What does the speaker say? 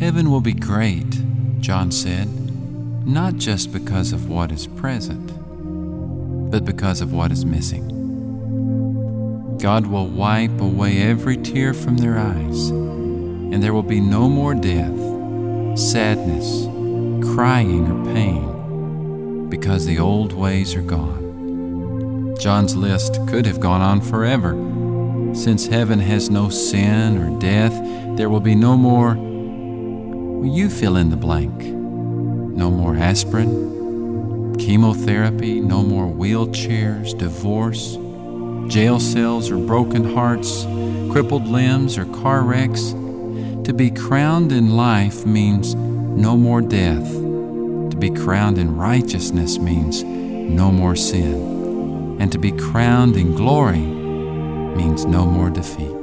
Heaven will be great, John said, not just because of what is present, but because of what is missing. God will wipe away every tear from their eyes, and there will be no more death, sadness, crying, or pain, because the old ways are gone. John's list could have gone on forever. Since heaven has no sin or death, there will be no more, well, you fill in the blank. No more aspirin, chemotherapy, no more wheelchairs, divorce, jail cells or broken hearts, crippled limbs or car wrecks. To be crowned in life means no more death. To be crowned in righteousness means no more sin. And to be crowned in glory means no more defeat.